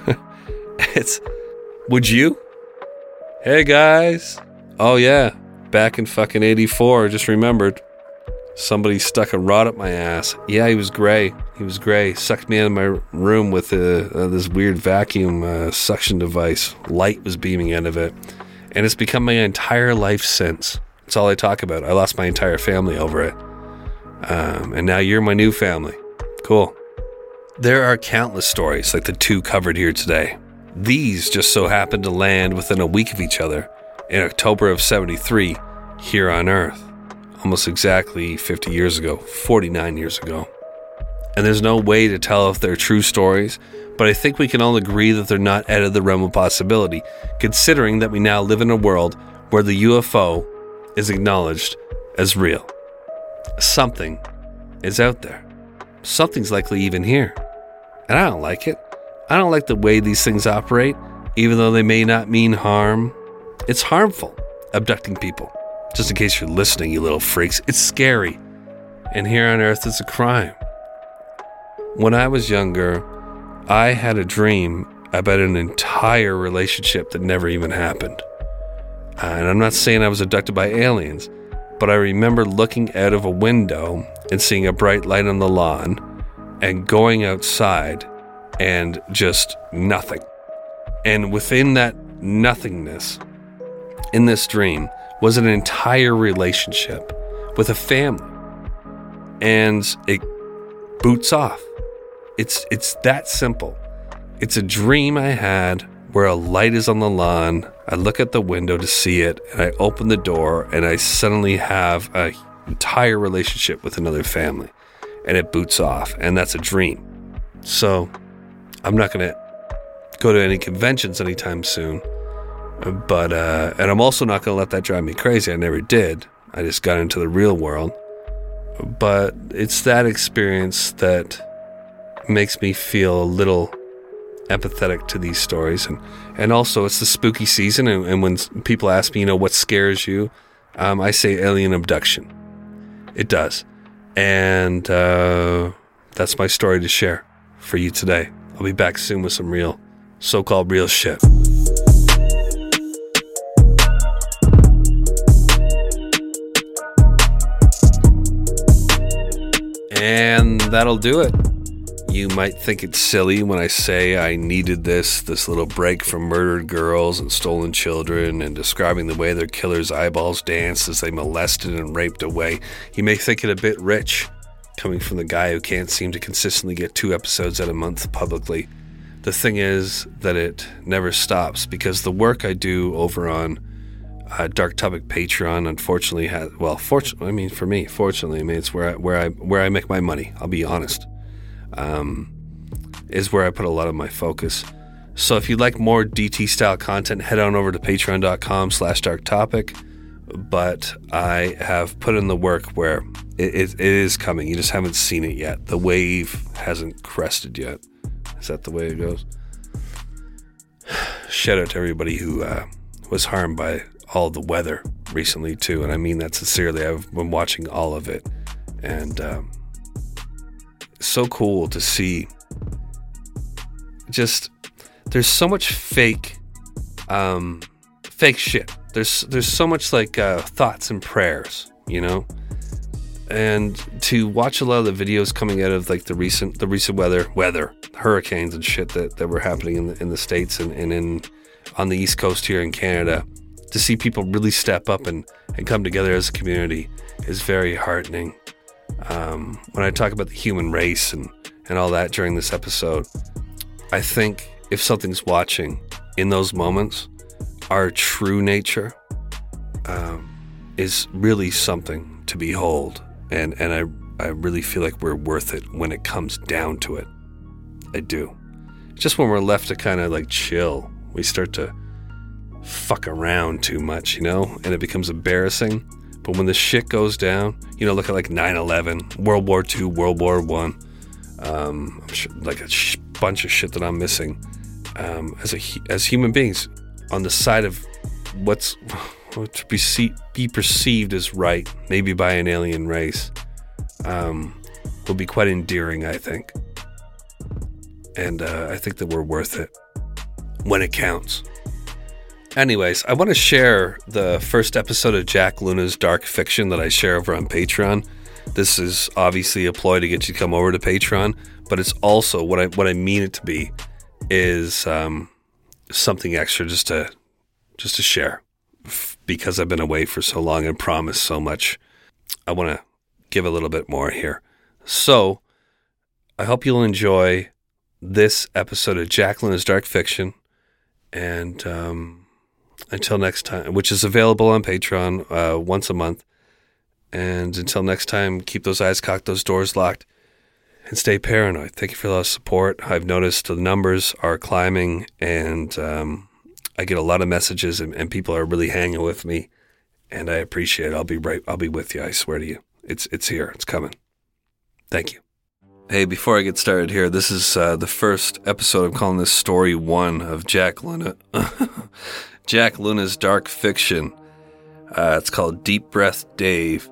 would you? Hey guys. Oh yeah, back in fucking 84, I just remembered. Somebody stuck a rod up my ass. Yeah, he was gray. Sucked me out of my room with this weird vacuum suction device. Light was beaming out of it. And it's become my entire life since. That's all I talk about. I lost my entire family over it. And now you're my new family. Cool. There are countless stories like the two covered here today. These just so happened to land within a week of each other in October of 73 here on Earth. Almost exactly 50 years ago, 49 years ago. And there's no way to tell if they're true stories, but I think we can all agree that they're not out of the realm of possibility, considering that we now live in a world where the UFO is acknowledged as real. Something is out there. Something's likely even here. And I don't like it. I don't like the way these things operate, even though they may not mean harm. It's harmful, abducting people. Just in case you're listening, you little freaks, it's scary. And here on Earth, it's a crime. When I was younger, I had a dream about an entire relationship that never even happened. And I'm not saying I was abducted by aliens, but I remember looking out of a window and seeing a bright light on the lawn and going outside and just nothing. And within that nothingness, in this dream, was an entire relationship with a family. And it boots off. It's that simple. It's a dream I had where a light is on the lawn. I look at the window to see it, and I open the door, and I suddenly have an entire relationship with another family. And it boots off, and that's a dream. So I'm not going to go to any conventions anytime soon. But, and I'm also not going to let that drive me crazy. I never did. I just got into the real world. But it's that experience that makes me feel a little empathetic to these stories. And also, it's the spooky season. And when people ask me, what scares you? I say alien abduction. It does. And that's my story to share for you today. I'll be back soon with some real, so-called real shit. And that'll do it. You might think it's silly when I say I needed this little break from murdered girls and stolen children and describing the way their killers' eyeballs danced as they molested and raped away. You may think it a bit rich, coming from the guy who can't seem to consistently get 2 episodes out a month publicly. The thing is that it never stops, because the work I do over on Dark Topic Patreon, unfortunately, fortunately, it's where I make my money. I'll be honest, is where I put a lot of my focus. So if you'd like more DT style content, head on over to patreon.com/darktopic. But I have put in the work where it is coming. You just haven't seen it yet. The wave hasn't crested yet. Is that the way it goes? Shout out to everybody who was harmed by all the weather recently too, and I mean that sincerely. I've been watching all of it, and so cool to see. Just there's so much fake shit. There's so much like thoughts and prayers, and to watch a lot of the videos coming out of like the recent weather, hurricanes and shit that were happening in the States and on the East Coast here in Canada. To see people really step up and come together as a community is very heartening. When I talk about the human race and all that during this episode, I think if something's watching in those moments, our true nature is really something to behold. And I really feel like we're worth it when it comes down to it. I do. Just when we're left to kind of like chill, we start to fuck around too much, and it becomes embarrassing. But when the shit goes down, look at like 9/11, World War II, World War I, I'm sure, like a bunch of shit that I'm missing as human beings on the side of what's to be perceived as right, maybe by an alien race, will be quite endearing, I think. And I think that we're worth it when it counts. Anyways, I want to share the first episode of Jack Luna's Dark Fiction that I share over on Patreon. This is obviously a ploy to get you to come over to Patreon, but it's also what I mean it to be is something extra just to share, because I've been away for so long and promised so much. I want to give a little bit more here. So I hope you'll enjoy this episode of Jack Luna's Dark Fiction, and until next time, which is available on Patreon once a month. And until next time, keep those eyes cocked, those doors locked, and stay paranoid. Thank you for a lot of support. I've noticed the numbers are climbing, and I get a lot of messages, and people are really hanging with me, and I appreciate it. I'll be with you. I swear to you. It's here. It's coming. Thank you. Hey, before I get started here, this is the first episode. I'm calling this Story 1 of Jack Luna. Jack Luna's Dark Fiction. It's called Deep Breath Dave.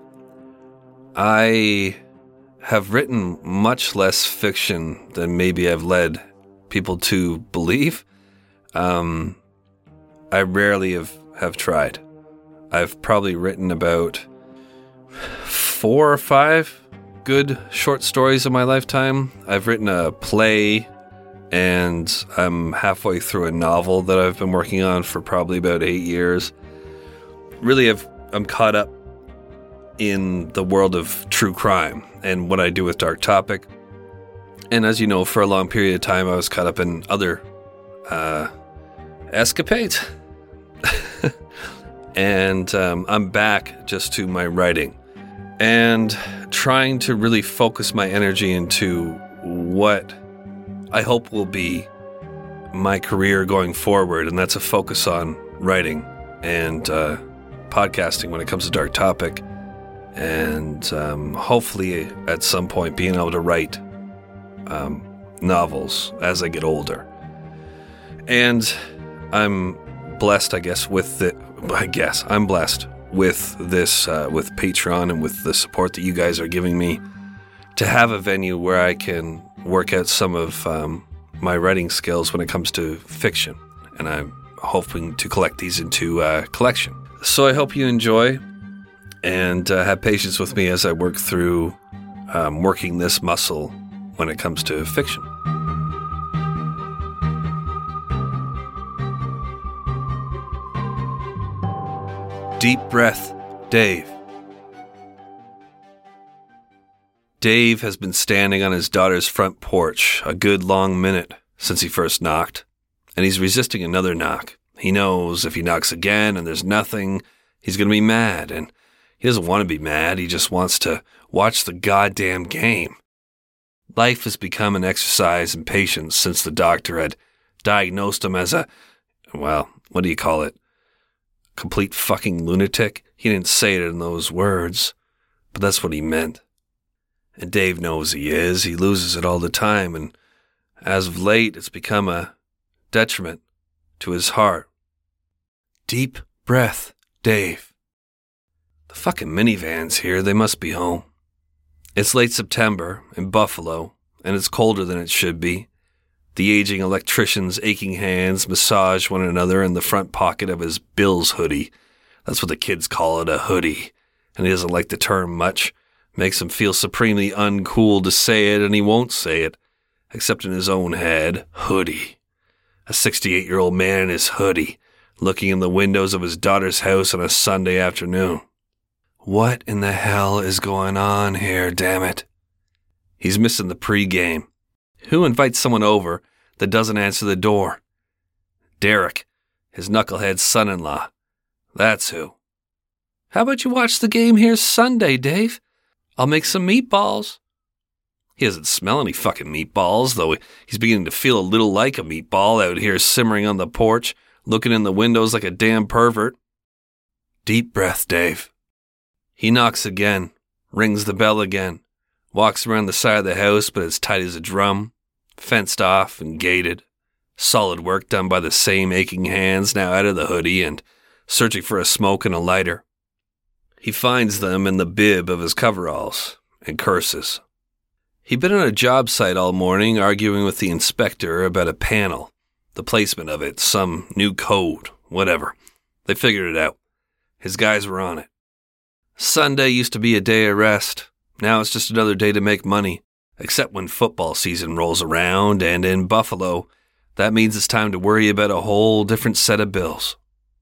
I have written much less fiction than maybe I've led people to believe. I rarely have tried. I've probably written about 4 or 5 good short stories in my lifetime. I've written a play, and I'm halfway through a novel that I've been working on for probably about 8 years. Really, I'm caught up in the world of true crime and what I do with Dark Topic. And as you know, for a long period of time, I was caught up in other escapades. And I'm back just to my writing and trying to really focus my energy into what I hope will be my career going forward, and that's a focus on writing and podcasting when it comes to Dark Topic, and hopefully at some point being able to write novels as I get older. And I'm blessed, I'm blessed with this, with Patreon and with the support that you guys are giving me, to have a venue where I can work out some of my writing skills when it comes to fiction. And I'm hoping to collect these into a collection. So I hope you enjoy and have patience with me as I work through working this muscle when it comes to fiction. Deep Breath Dave. Dave has been standing on his daughter's front porch a good long minute since he first knocked, and he's resisting another knock. He knows if he knocks again and there's nothing, he's going to be mad, and he doesn't want to be mad. He just wants to watch the goddamn game. Life has become an exercise in patience since the doctor had diagnosed him as what do you call it? Complete fucking lunatic. He didn't say it in those words, but that's what he meant. And Dave knows he is. He loses it all the time, and as of late, it's become a detriment to his heart. Deep breath, Dave. The fucking minivans here, they must be home. It's late September in Buffalo, and it's colder than it should be. The aging electrician's aching hands massage one another in the front pocket of his Bills hoodie. That's what the kids call it, a hoodie. And he doesn't like the term much. Makes him feel supremely uncool to say it, and he won't say it, except in his own head. Hoodie. A 68-year-old man in his hoodie, looking in the windows of his daughter's house on a Sunday afternoon. What in the hell is going on here, damn it? He's missing the pregame. Who invites someone over that doesn't answer the door? Derek, his knucklehead son-in-law. That's who. How about you watch the game here Sunday, Dave? I'll make some meatballs. He doesn't smell any fucking meatballs, though he's beginning to feel a little like a meatball out here simmering on the porch, looking in the windows like a damn pervert. Deep breath, Dave. He knocks again, rings the bell again, walks around the side of the house but as tight as a drum, fenced off and gated. Solid work done by the same aching hands now out of the hoodie and searching for a smoke and a lighter. He finds them in the bib of his coveralls and curses. He'd been on a job site all morning arguing with the inspector about a panel, the placement of it, some new code, whatever. They figured it out. His guys were on it. Sunday used to be a day of rest. Now it's just another day to make money, except when football season rolls around, and in Buffalo, that means it's time to worry about a whole different set of bills.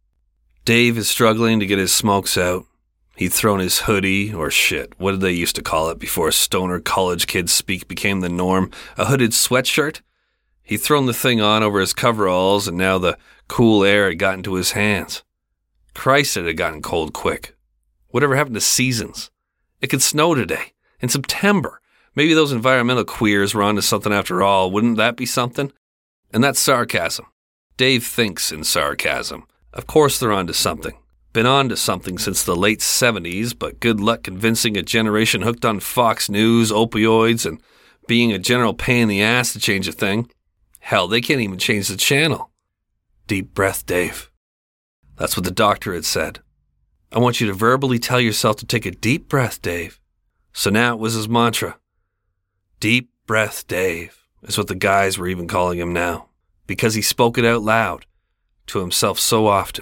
Dave is struggling to get his smokes out. He'd thrown his hoodie, or shit, what did they used to call it before stoner college kids speak became the norm? A hooded sweatshirt? He'd thrown the thing on over his coveralls, and now the cool air had gotten to his hands. Christ, it had gotten cold quick. Whatever happened to seasons? It could snow today, in September. Maybe those environmental queers were onto something after all. Wouldn't that be something? And that's sarcasm. Dave thinks in sarcasm. Of course they're onto something. Been on to something since the late 70s, but good luck convincing a generation hooked on Fox News, opioids, and being a general pain in the ass to change a thing. Hell, they can't even change the channel. Deep breath, Dave. That's what the doctor had said. I want you to verbally tell yourself to take a deep breath, Dave. So now it was his mantra. Deep breath, Dave, is what the guys were even calling him now, because he spoke it out loud to himself so often.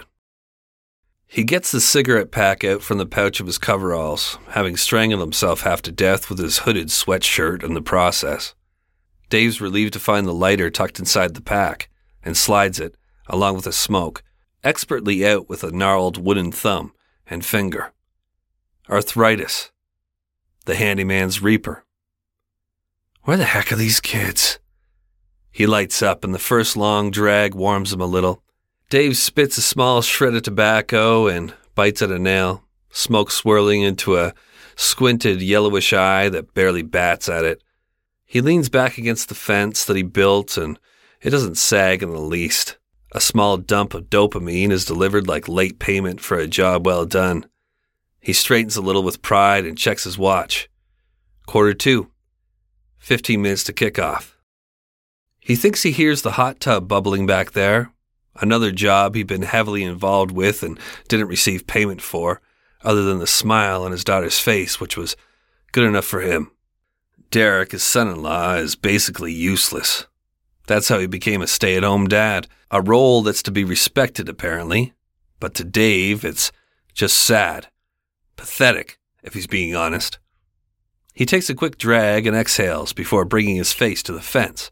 He gets the cigarette pack out from the pouch of his coveralls, having strangled himself half to death with his hooded sweatshirt in the process. Dave's relieved to find the lighter tucked inside the pack, and slides it, along with a smoke, expertly out with a gnarled wooden thumb and finger. Arthritis. The handyman's reaper. Where the heck are these kids? He lights up, and the first long drag warms him a little. Dave spits a small shred of tobacco and bites at a nail, smoke swirling into a squinted yellowish eye that barely bats at it. He leans back against the fence that he built, and it doesn't sag in the least. A small dump of dopamine is delivered like late payment for a job well done. He straightens a little with pride and checks his watch. 1:45. 15 minutes to kickoff. He thinks he hears the hot tub bubbling back there. Another job he'd been heavily involved with and didn't receive payment for, other than the smile on his daughter's face, which was good enough for him. Derek, his son-in-law, is basically useless. That's how he became a stay-at-home dad, a role that's to be respected apparently, but to Dave it's just sad. Pathetic, if he's being honest. He takes a quick drag and exhales before bringing his face to the fence.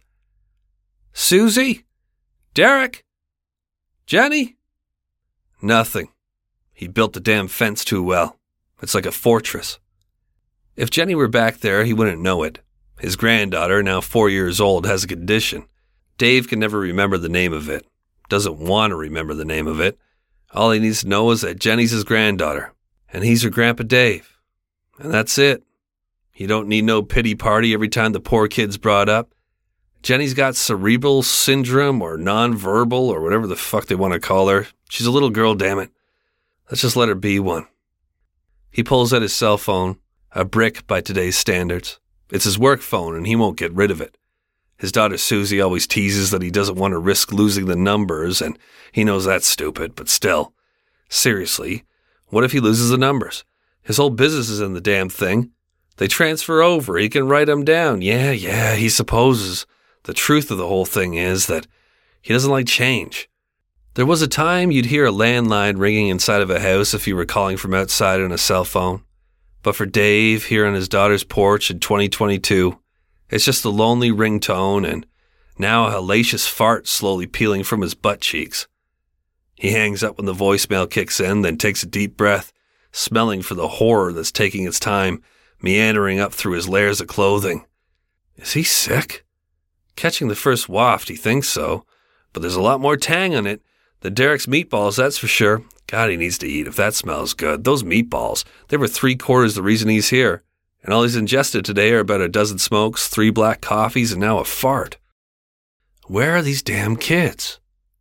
Susie? Derek? Jenny? Nothing. He built the damn fence too well. It's like a fortress. If Jenny were back there, he wouldn't know it. His granddaughter, now 4 years old, has a condition. Dave can never remember the name of it. Doesn't want to remember the name of it. All he needs to know is that Jenny's his granddaughter, and he's her Grandpa Dave. And that's it. You don't need no pity party every time the poor kid's brought up. Jenny's got cerebral syndrome or nonverbal or whatever the fuck they want to call her. She's a little girl, damn it. Let's just let her be one. He pulls out his cell phone, a brick by today's standards. It's his work phone and he won't get rid of it. His daughter Susie always teases that he doesn't want to risk losing the numbers, and he knows that's stupid, but still. Seriously, what if he loses the numbers? His whole business is in the damn thing. They transfer over, he can write them down. Yeah, he supposes. The truth of the whole thing is that he doesn't like change. There was a time you'd hear a landline ringing inside of a house if you were calling from outside on a cell phone. But for Dave, here on his daughter's porch in 2022, it's just a lonely ringtone and now a hellacious fart slowly peeling from his butt cheeks. He hangs up when the voicemail kicks in, then takes a deep breath, smelling for the horror that's taking its time, meandering up through his layers of clothing. Is he sick? Catching the first waft, he thinks so, but there's a lot more tang on it than Derek's meatballs, that's for sure. God, he needs to eat if that smells good. Those meatballs, they were 3/4 the reason he's here, and all he's ingested today are about a dozen smokes, 3 black coffees, and now a fart. Where are these damn kids?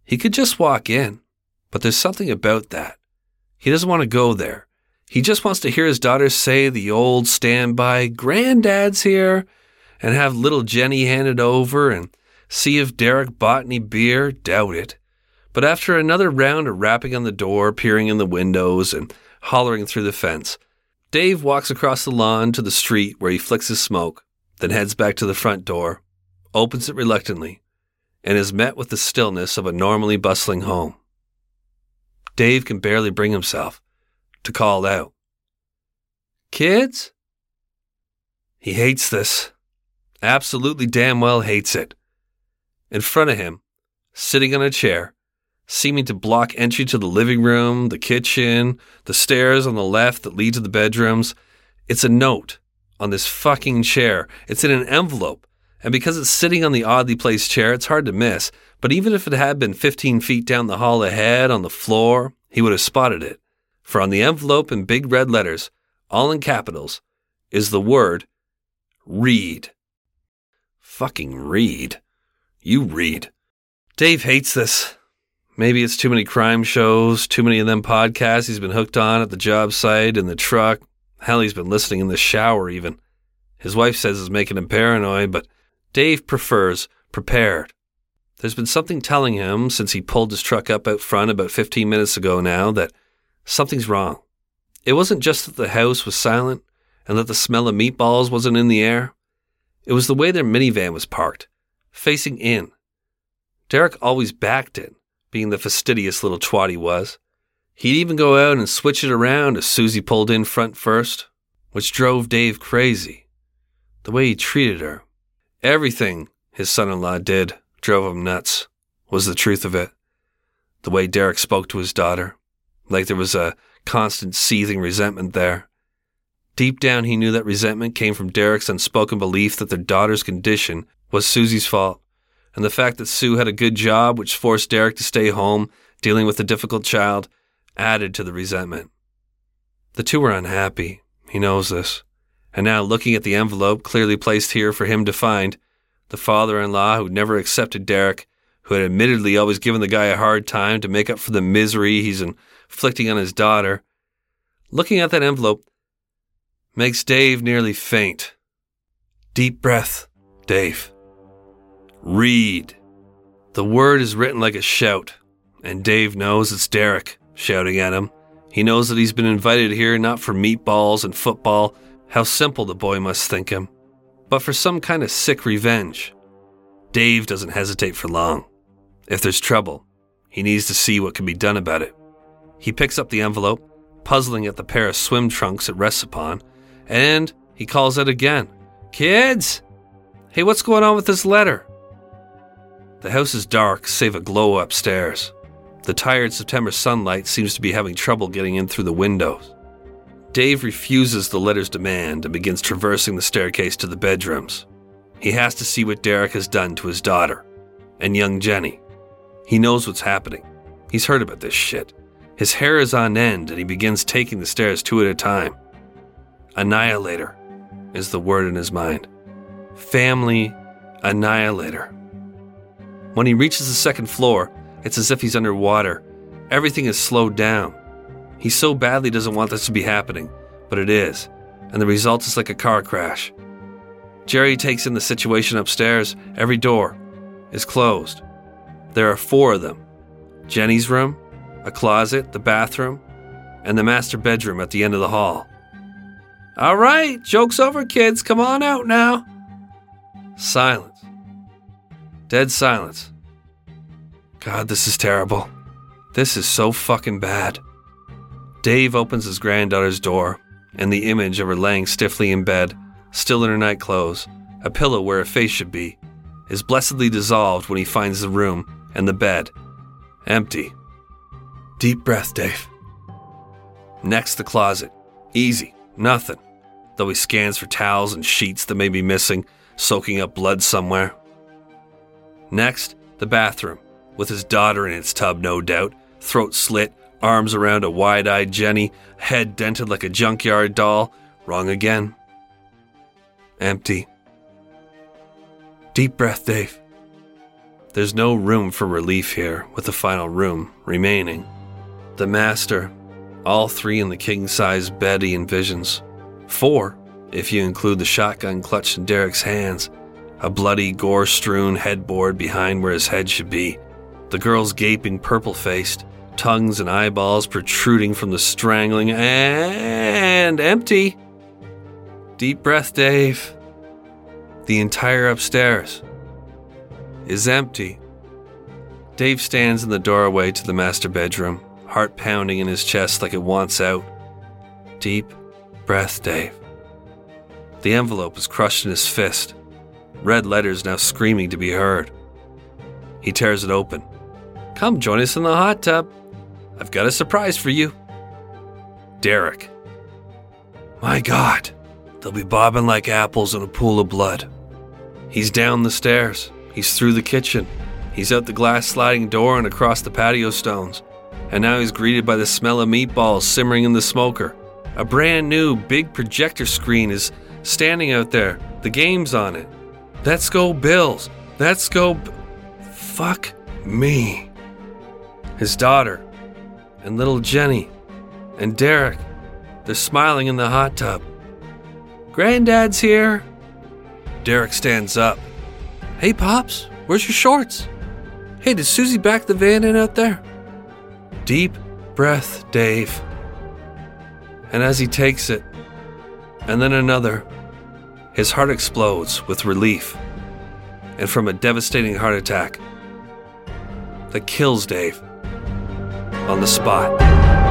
He could just walk in, but there's something about that. He doesn't want to go there. He just wants to hear his daughter say the old standby, "Granddad's here," and have little Jenny hand it over and see if Derek bought any beer. Doubt it. But after another round of rapping on the door, peering in the windows, and hollering through the fence, Dave walks across the lawn to the street where he flicks his smoke, then heads back to the front door, opens it reluctantly, and is met with the stillness of a normally bustling home. Dave can barely bring himself to call out, "Kids?" He hates this. Absolutely damn well hates it. In front of him, sitting on a chair, seeming to block entry to the living room, the kitchen, the stairs on the left that lead to the bedrooms, it's a note on this fucking chair. It's in an envelope. And because it's sitting on the oddly placed chair, it's hard to miss. But even if it had been 15 feet down the hall ahead on the floor, he would have spotted it. For on the envelope in big red letters, all in capitals, is the word read. Fucking read. You read. Dave hates this. Maybe it's too many crime shows, too many of them podcasts he's been hooked on at the job site, in the truck. Hell, he's been listening in the shower even. His wife says it's making him paranoid, but Dave prefers prepared. There's been something telling him since he pulled his truck up out front about 15 minutes ago now that something's wrong. It wasn't just that the house was silent and that the smell of meatballs wasn't in the air. It was the way their minivan was parked, facing in. Derek always backed in, being the fastidious little twat he was. He'd even go out and switch it around as Susie pulled in front first, which drove Dave crazy. The way he treated her. Everything his son-in-law did drove him nuts, was the truth of it. The way Derek spoke to his daughter, like there was a constant seething resentment there. Deep down he knew that resentment came from Derek's unspoken belief that their daughter's condition was Susie's fault, and the fact that Sue had a good job which forced Derek to stay home dealing with a difficult child added to the resentment. The two were unhappy, he knows this, and now looking at the envelope clearly placed here for him to find, the father-in-law who'd never accepted Derek, who had admittedly always given the guy a hard time to make up for the misery he's inflicting on his daughter, looking at that envelope makes Dave nearly faint. Deep breath, Dave. Read. The word is written like a shout, and Dave knows it's Derek shouting at him. He knows that he's been invited here not for meatballs and football, how simple the boy must think him, but for some kind of sick revenge. Dave doesn't hesitate for long. If there's trouble, he needs to see what can be done about it. He picks up the envelope, puzzling at the pair of swim trunks it rests upon, and he calls out again, "Kids! Hey, what's going on with this letter?" The house is dark, save a glow upstairs. The tired September sunlight seems to be having trouble getting in through the windows. Dave refuses the letter's demand and begins traversing the staircase to the bedrooms. He has to see what Derek has done to his daughter and young Jenny. He knows what's happening. He's heard about this shit. His hair is on end and he begins taking the stairs two at a time. Annihilator is the word in his mind. Family annihilator. When he reaches the second floor, it's as if he's underwater. Everything is slowed down. He so badly doesn't want this to be happening, but it is, and the result is like a car crash. Jerry takes in the situation upstairs. Every door is closed. There are 4 of them. Jenny's room, a closet, the bathroom, and the master bedroom at the end of the hall. "All right, joke's over, kids. Come on out now." Silence. Dead silence. God, this is terrible. This is so fucking bad. Dave opens his granddaughter's door, and the image of her laying stiffly in bed, still in her nightclothes, a pillow where her face should be, is blessedly dissolved when he finds the room and the bed empty. Deep breath, Dave. Next, the closet. Easy. Nothing. Though he scans for towels and sheets that may be missing, soaking up blood somewhere. Next, the bathroom, with his daughter in its tub, no doubt, throat slit, arms around a wide-eyed Jenny, head dented like a junkyard doll. Wrong again. Empty. Deep breath, Dave. There's no room for relief here, with the final room remaining. The master, all 3 in the king-size bed he envisions. 4, if you include the shotgun clutched in Derek's hands, a bloody, gore-strewn headboard behind where his head should be, the girls gaping purple-faced, tongues and eyeballs protruding from the strangling, and empty. Deep breath, Dave. The entire upstairs is empty. Dave stands in the doorway to the master bedroom, heart pounding in his chest like it wants out. Deep breath, Dave. The envelope is crushed in his fist, red letters now screaming to be heard. He tears it open. Come join us in the hot tub. I've got a surprise for you. Derek. My God, they'll be bobbing like apples in a pool of blood. He's down the stairs. He's through the kitchen. He's out the glass sliding door and across the patio stones. And now he's greeted by the smell of meatballs simmering in the smoker. A brand new big projector screen is standing out there. The game's on it. Let's go Bills. Let's go... Fuck me. His daughter and little Jenny and Derek, they're smiling in the hot tub. Granddad's here. Derek stands up. Hey, Pops, where's your shorts? Hey, did Susie back the van in out there? Deep breath, Dave. And as he takes it, and then another, his heart explodes with relief and from a devastating heart attack that kills Dave on the spot.